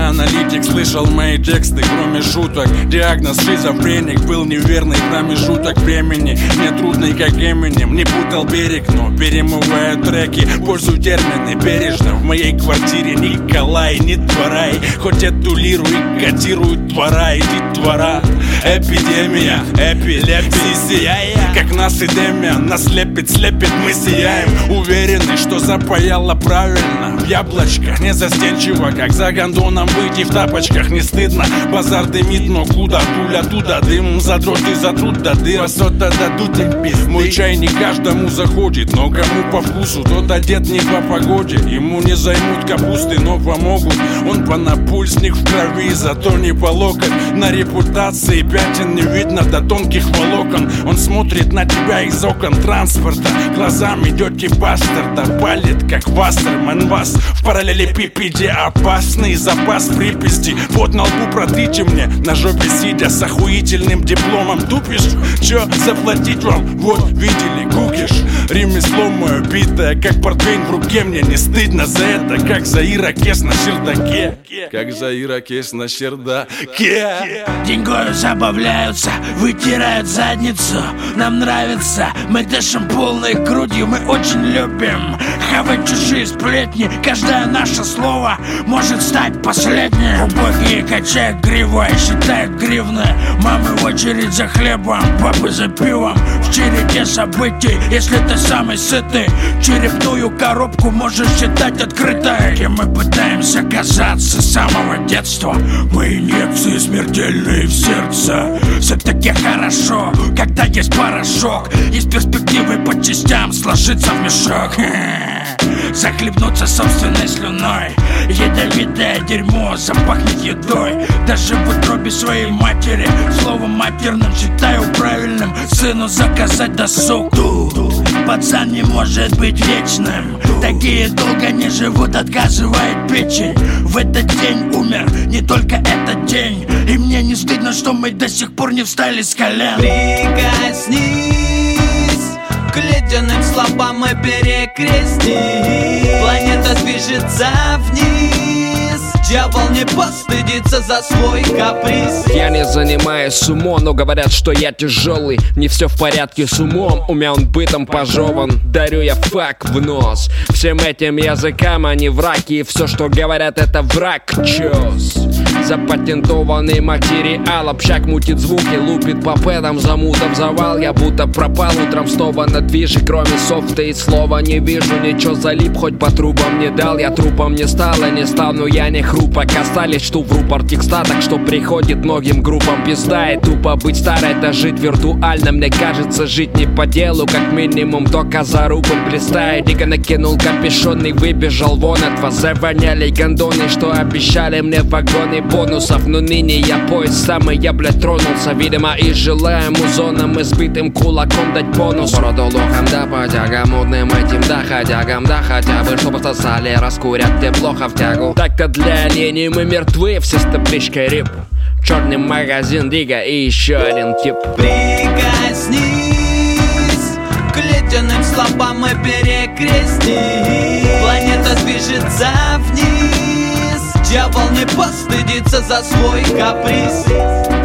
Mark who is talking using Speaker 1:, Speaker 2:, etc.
Speaker 1: аналитик слышал мои тексты, кроме шуток. Диагноз шизофреник был неверный промежуток времени. Не трудный, как Эминем, не путал берег, но перемывая треки, пользую термины бережно. В моей квартире Николай, не дворай, хоть этулируй, котируют двора и детвора. Эпидемия, эпилепсия, как нас эдемия, нас слепит, мы сияем. Уверены, что запаяло правильно в яблочках, не застенчиво, как за гондоном выйти в тапочках. Не стыдно, базар дымит, но куда дуля, туда дым. Задроты затрут до дыра, что-то дадут им пизды. Мой чай не каждому заходит, но кому по вкусу, тот одет не по погоде. Ему не займут капусты, но помогут. Он понапульсник в крови, зато не по локоть. На репутации пятен не видно до тонких волокон. Он смотрит на тебя из окон транспорта, глазами дети бастерда. Палит, как Вассерман вас в параллелепипеде. Опасный запас приписи. Вот на лбу протрите мне, на жопе сидя с охуительным дипломом. Тупишь? Чё заплатить вам? Вот видели, гуглишь. Ремесло мое битое, как портвейн в руке. Мне не стыдно за это, как за ирокез на чердаке. Как за ирокез на чердаке.
Speaker 2: Деньгою забавляются, вытирают задницу. Нам нравится, мы дышим полной грудью. Мы очень любим хавать чужие сплетни. Каждое наше слово может стать последним. Убогие качают гривой, считают гривны. Мамы в очередь за хлебом, папы за пивом. В череде событий, если ты самый сытый, черепную коробку можешь считать открытой. И мы пытаемся казаться с самого детства. Мы инъекции смертельные в сердце. Все-таки хорошо, когда есть порошок. И с перспективой по частям сложиться в мешок. Захлебнуться собственной слюной. Ядовитое дерьмо запахнет едой. Даже в утробе своей матери словом матерным считаю правильным сыну заказать досуг. Пацан не может быть вечным. Такие долго не живут, отказывает печень. В этот день умер не только этот день. И мне не стыдно, что мы до сих пор не встали с колен.
Speaker 3: Прикоснись к ледяным словам и перекрестись. Планета движется вниз. Дьявол не постыдится за свой каприз.
Speaker 4: Я не занимаюсь сумо, но говорят, что я тяжелый. Не все в порядке с умом, у меня он бытом пожеван. Дарю я фак в нос всем этим языкам, они враки. И все, что говорят, это враг. Чёс. Запатентованный материал, общак мутит звуки, лупит по пэдам, замутов завал. Я будто пропал утром снова на движе, кроме софта и слова не вижу. Ничего, залип, хоть по трубам не дал. Я трупом не стал и не стану, я не хрупок. Остались шту в рупор текста, так что приходит многим группам пизда. И тупо быть старой, это жить виртуально. Мне кажется, жить не по делу, как минимум только за рубль блистает. Дико накинул капюшон и выбежал вон от вас. Завоняли гондоны, что обещали мне вагоны бонусов. Но ныне я поезд самый, я, блядь, тронулся. Видимо, и желаю музоном избитым кулаком дать бонус. Бороду лохом да по тягам, модным этим да ходягам. Да хотя бы, чтобы сосали, раскурят те плохо в тягу. Так-то для оленей мы мертвы, все с табличкой рип. Черный магазин, Дига и еще один тип.
Speaker 3: Прикоснись к ледяным словам и перекрестись. Планета движется вниз. Дьявол не постыдится за свой каприз.